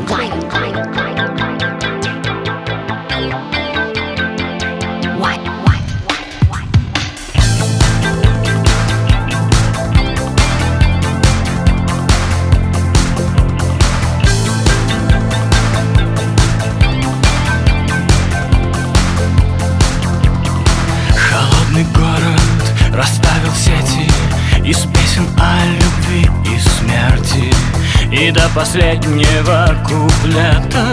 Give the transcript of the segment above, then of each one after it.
Расставил сети из песен о любви и смерти, и до последнего куплета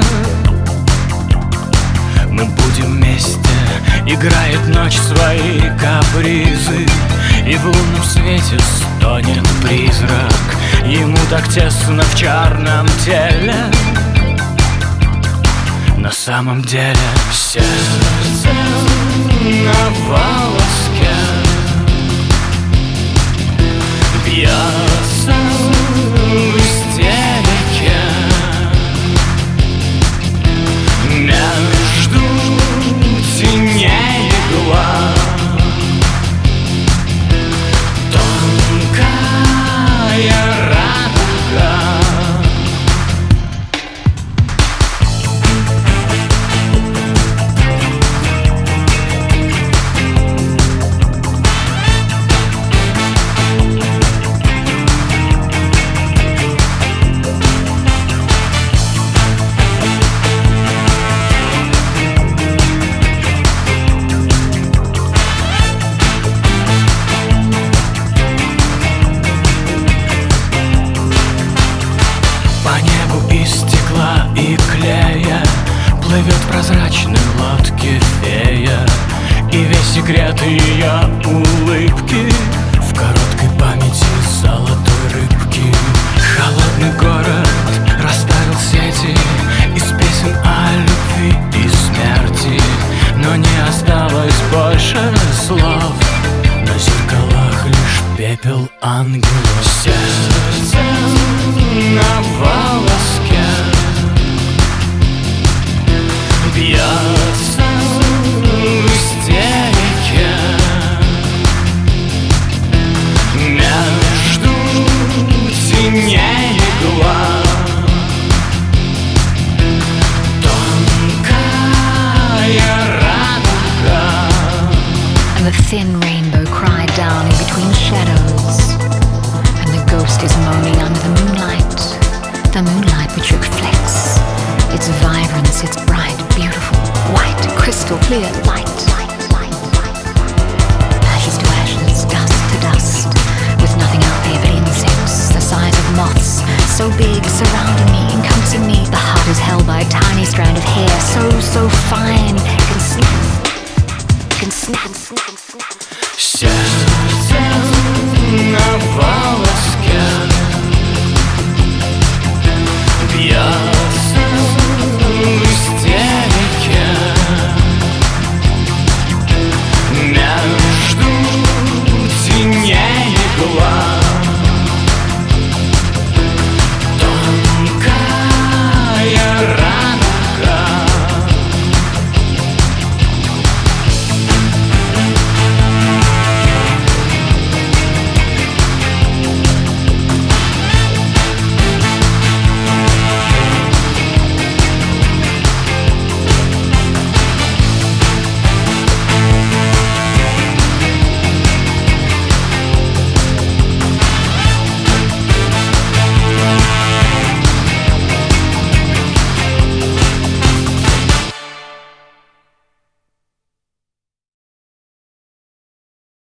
мы будем вместе. Играет ночь свои капризы, и в лунном свете стонет призрак. Ему так тесно в черном теле, на самом деле сердце на волоске бьется в истерике между теней и глаз. Тонкая радуга. И клея плывет в прозрачной лодке фея, и весь секрет ее улыбки в короткой памяти золотой рыбки. Холодный город расставил сети из песен о любви и смерти, но не осталось больше слов, на зеркалах лишь пепел ангелов. Сердце на волоске бьется в истерике между теней и глаз. Тонкая радуга. And the thin rainbow cried down in between shadows, and the ghost is moaning under the moonlight which reflects its vibrance, its bright, beautiful, white, crystal clear light. Ashes to ashes, dust to dust, with nothing out there but insects the size of moths, so big, surrounding me, encompassing me. The heart is held by a tiny strand of hair, so fine, it can snap,